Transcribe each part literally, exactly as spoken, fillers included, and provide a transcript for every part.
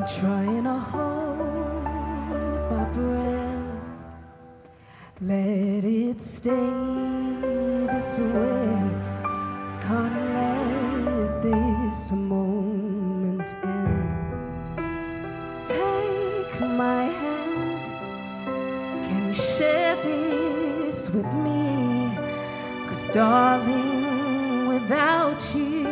trying to hold my breath, let it stay this way. Can't let this moment end. Take my hand, can you share this with me? 'Cause darling, without you,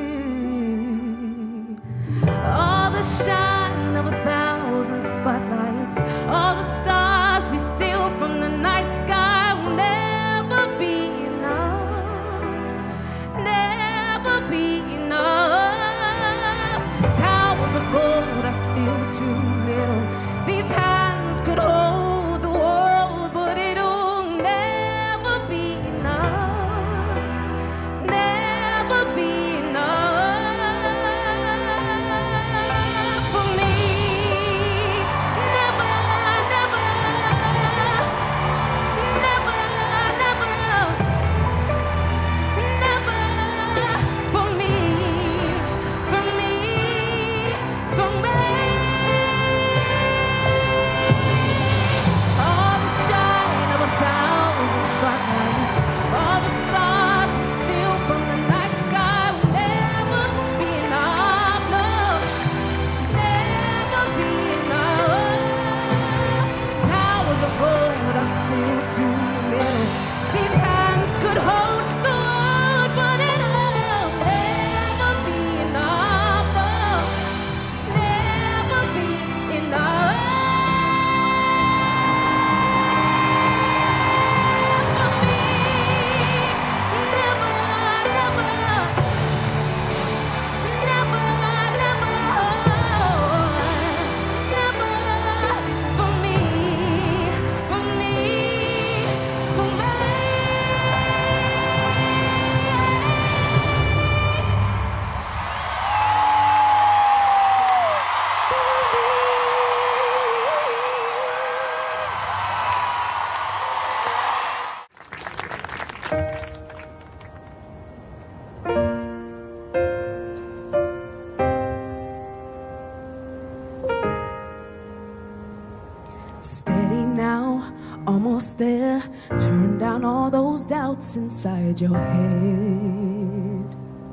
all the shine of a thousand spotlights, all the stars we steal from the night sky will never be enough, never be enough. Towers of gold are still too little. These hands could hold the world, but it'll never be enough, never be enough. Steady now, almost there. Turn down all those doubts inside your head.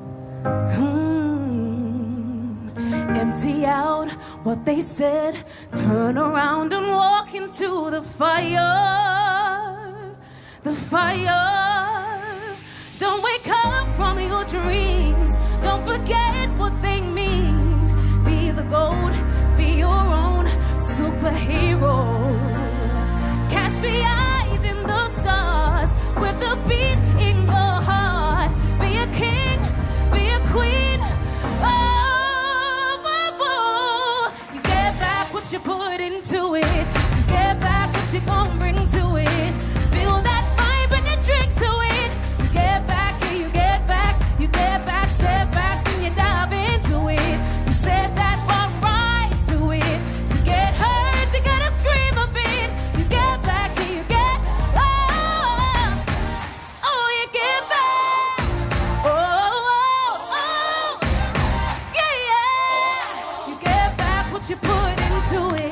Hmm. Empty out what they said. Turn around and walk into the fire. The fire. Don't wake up from your dreams. Don't forget what they mean. Be the gold, be your own superhero. Catch the eyes in the stars with the beat in your heart. Be a king, be a queen. Oh, oh, oh. You get back what you put into it. You get back what you gon' bring to it. Feel that vibe and you drink to it. You get back, yeah, you get back. You get back, step back and you dive into it. You said that one rise to it. To get hurt, you gotta scream a bit. You get back, yeah, you get, oh, oh, you get back. Oh, oh, oh, yeah, yeah. You get back what you put into it.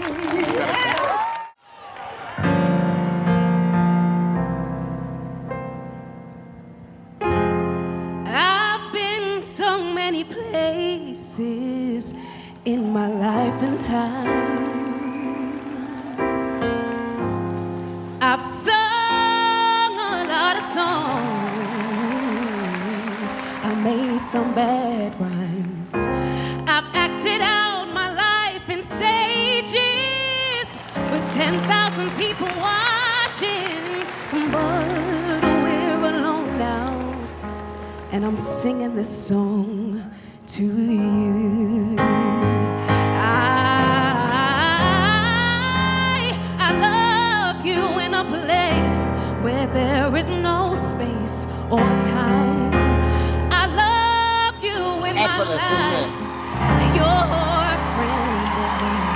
I've been so many places in my life and time. I've sung a lot of songs. I made some bad rhymes. I've acted out my life in stages with ten thousand people watching. But we're alone now, and I'm singing this song to you. I, I love you in a place where there is no space or time. I love you in my life. You're a friend of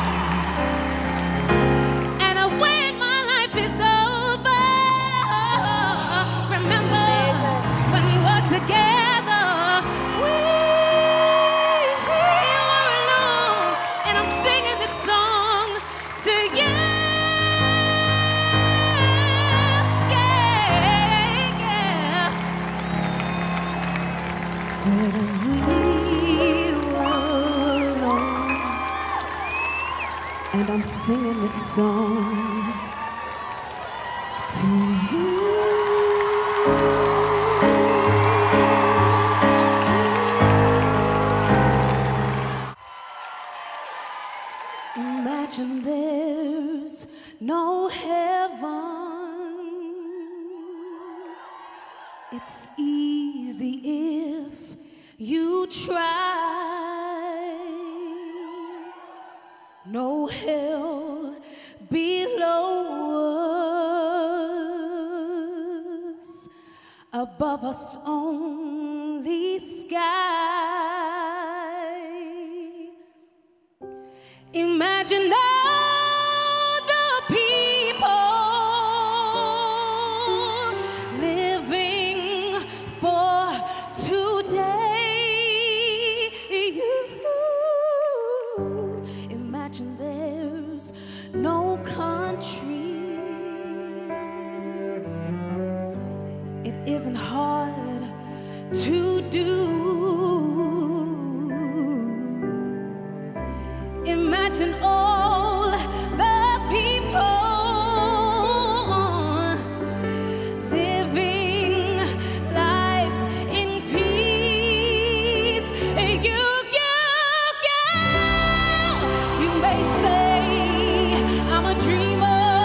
mine. And when my life is over, remember when we were together. We, we were alone, and I'm singing I'm singing this song to you. Imagine there's no heaven. It's easy if you try. No hell below us, above us only sky. Imagine all the people living for today. Imagine there's no country. It isn't hard to do. Imagine all the people living life in peace. You, you, you, you may say I'm a dreamer.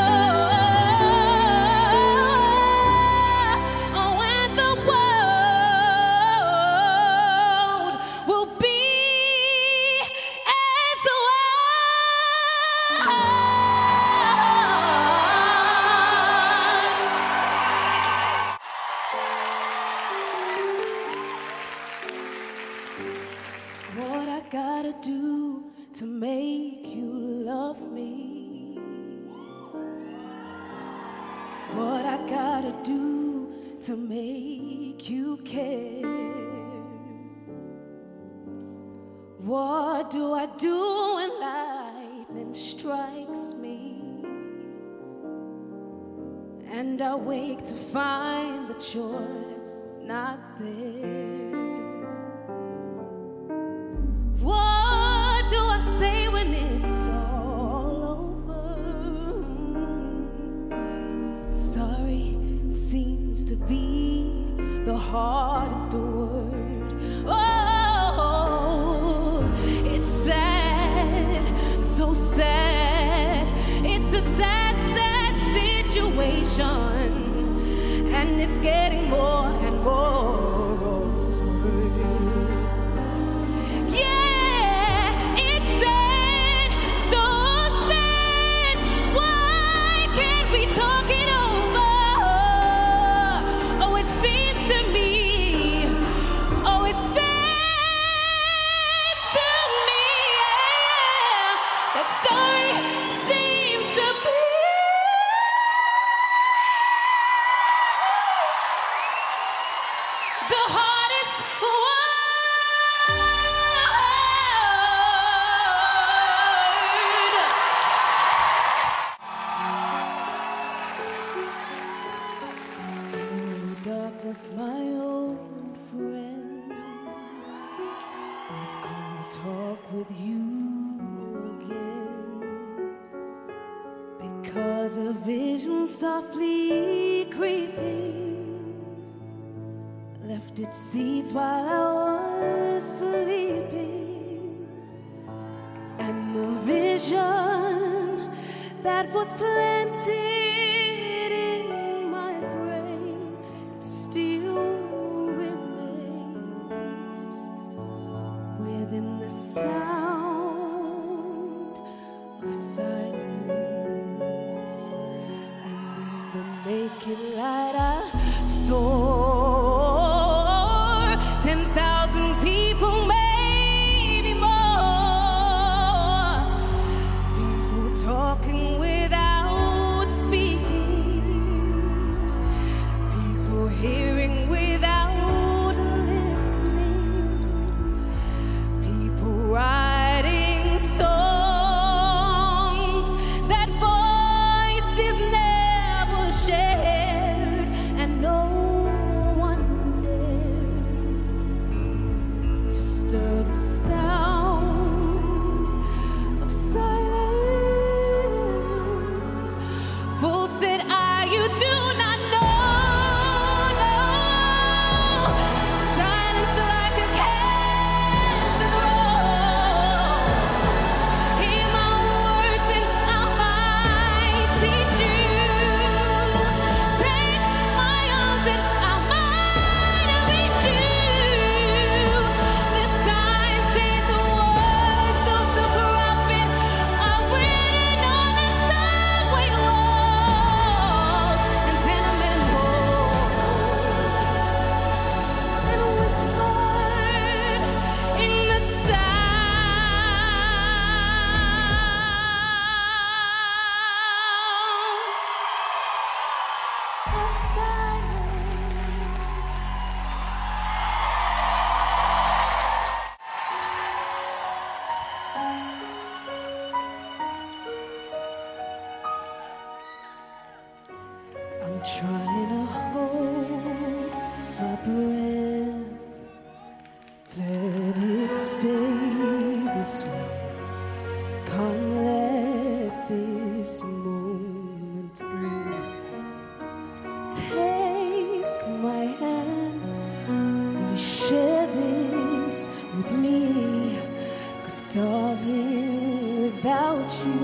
Oh, and the world will be what I gotta do to make you love me. What I gotta do to make you care. What do I do when lightning strikes me and I wake to find that you're not there? What do I say when it's all over? Sorry seems to be the hardest word. Oh, it's sad, so sad. It's a sad, sad situation, and it's getting more and more absurd. Yeah, it's sad, so sad. Why can't we talk it over? Oh, it seems to me, oh, it seems to me, yeah, that sorry seems to be the hardest word. Oh, darkness, my old friend, I've come to talk with you again, because a vision softly creeping left its seeds while I was sleeping, and the vision that was planted in my brain, it still remains within the sound of silence, and in the naked light I saw ten thousand people, maybe more, people talking without speaking. gonna hold my breath, let it stay this way. Can't let this moment end. Take my hand, maybe share this with me, 'cause darling, without you,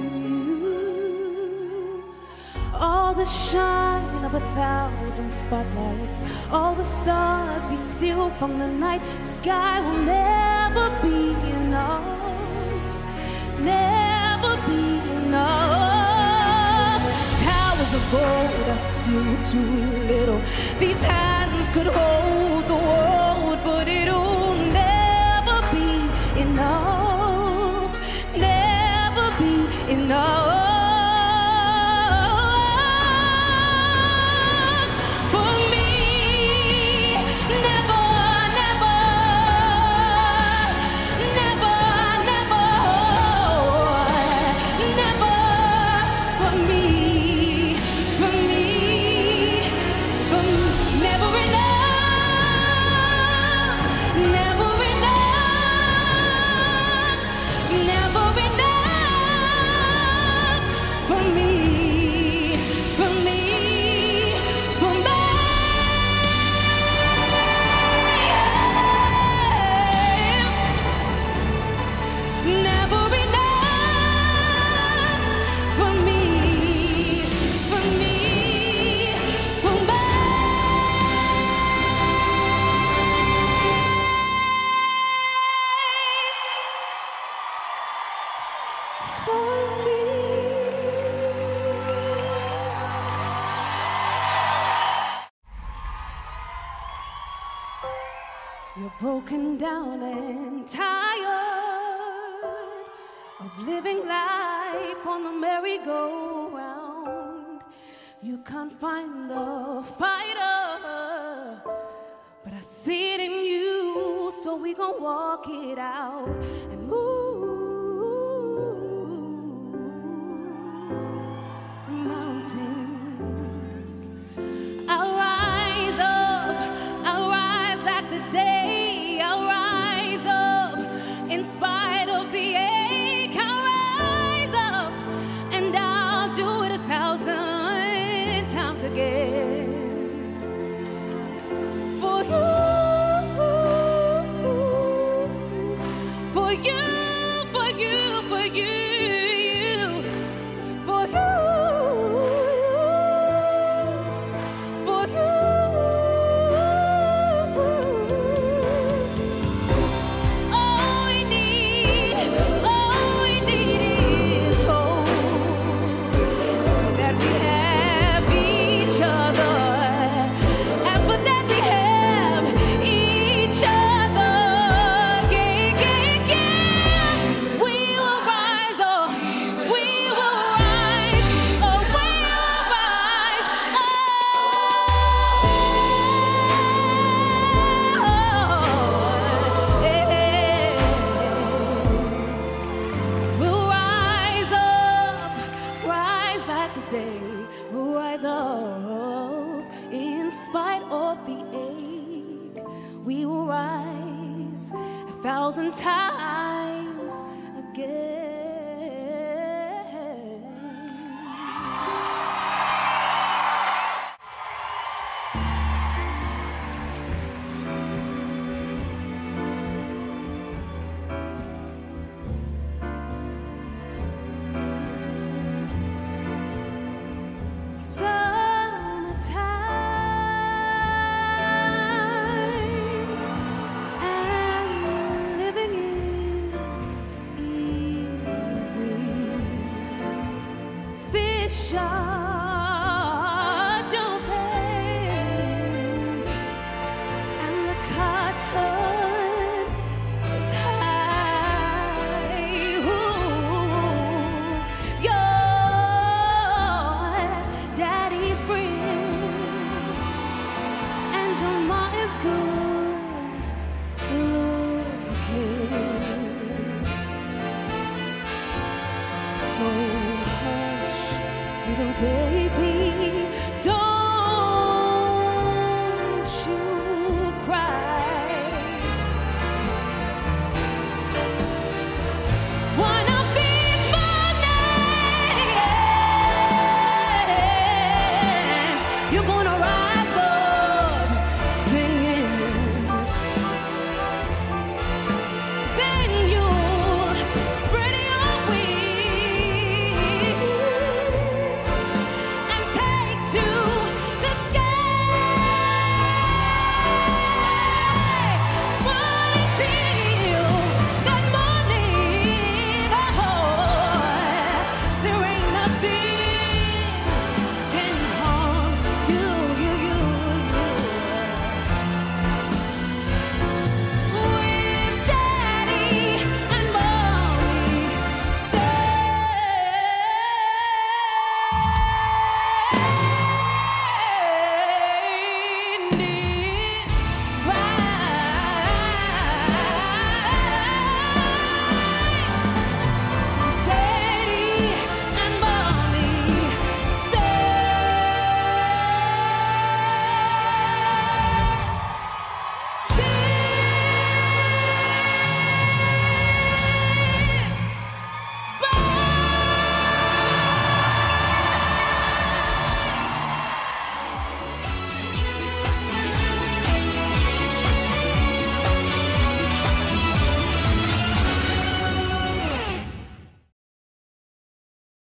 all the shine of a thousand spotlights, all the stars we steal from the night sky will never be enough, never be enough. Towers of gold are still too little. These hands could hold the world, but it'll never be enough, never be enough. You're broken down and tired of living life on the merry-go-round. You can't find the fighter, but I see it in you, so we gon' walk it out and move mountains. I'll rise up, I'll rise like the day. In spite of the ache, I'll rise up, and I'll do it a thousand times again. For you, for you, for you, for you, for you, for you. In spite of the ache, we will rise a thousand times again. Shine.